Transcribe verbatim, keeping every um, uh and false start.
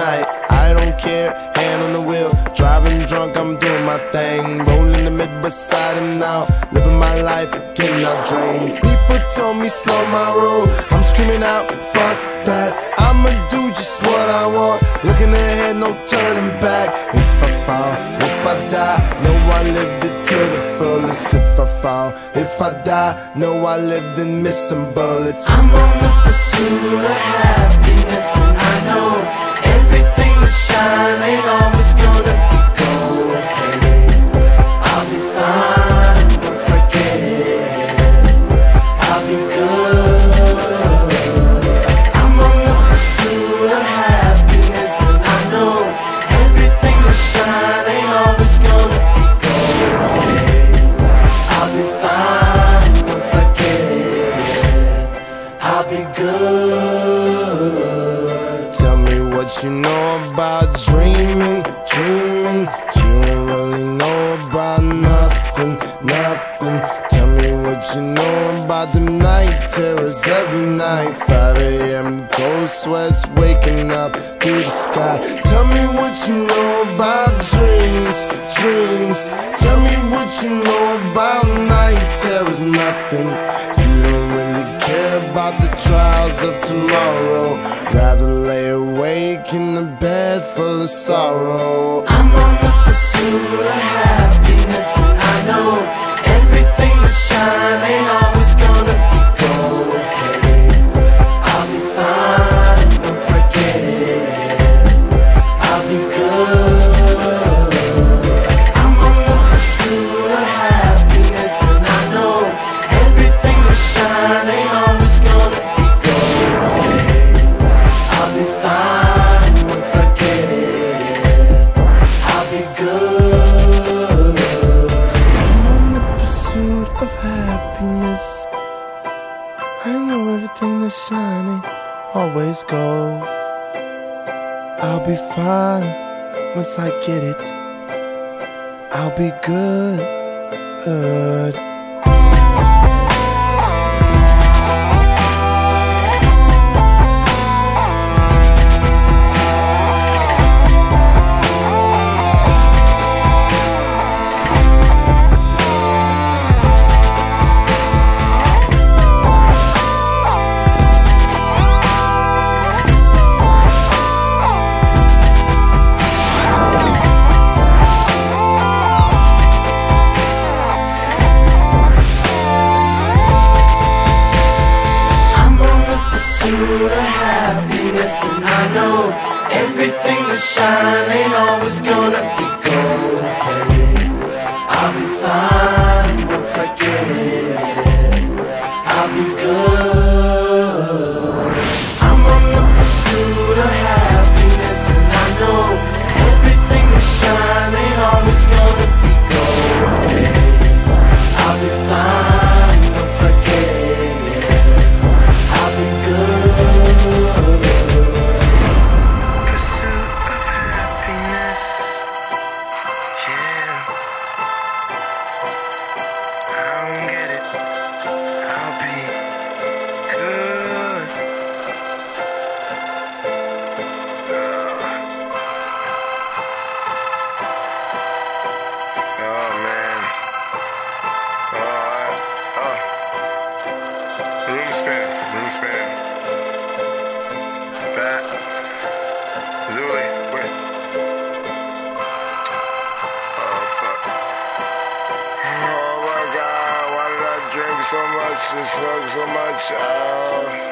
night. I don't care, hand on the wheel, driving drunk, I'm doing my thing. Rolling the Midwest side and out, living my life, getting out dreams. People told me slow my roll, I'm screaming out, fuck that. I'ma do just what I want, looking ahead, no turning back. If I fall, if I die, know I lived it to the fullest. If I fall, if I die, know I lived in missing bullets. I'm on the pursuit of happiness, and I know everything that shine ain't always gonna be gold. Hey, I'll be fine once I get it. I'll be good. I'm on the pursuit of happiness, and I know everything that shine ain't always gonna be gold. Hey, I'll be fine once I get it. I'll be good. Tell me what you know about dreaming, dreaming. You don't really know about nothing, nothing. Tell me what you know about the night terrors every night. five A M cold sweats waking up to the sky. Tell me what you know about dreams, dreams. Tell me what you know about night terrors, nothing. You don't really care about the trials of tomorrow, rather lay awake in the bed full of sorrow. I'm on the pursuit of happiness, and I know everything that shine ain't always gonna be gold. Hey, I'll be fine once I get it. I'll be good. I'm on the pursuit of happiness, and I know everything that shine ain't always gonna be gold. Hey, I'll be fine once I get it. I'll be good. I'm on the pursuit of happiness. I know everything that's shining always gold. I'll be fine once I get it. I'll be good, good. Pursuit of happiness, and I know everything that shine ain't always gonna be gold. Hey, I'll be fine once I get it. I'll be good. I'm on the pursuit of happiness, and I know everything that shine ain't always gonna be gold. Hey, I'll be fine once I get it. I'll be good. Pursuit of happiness, yeah. I don't get it. I'll be good. Oh, oh man. Oh, oh. Room spin, room spin. Bat. Zuli, wait. Oh, fuck. Oh my god, why did I drink so much and smoke so much? Oh.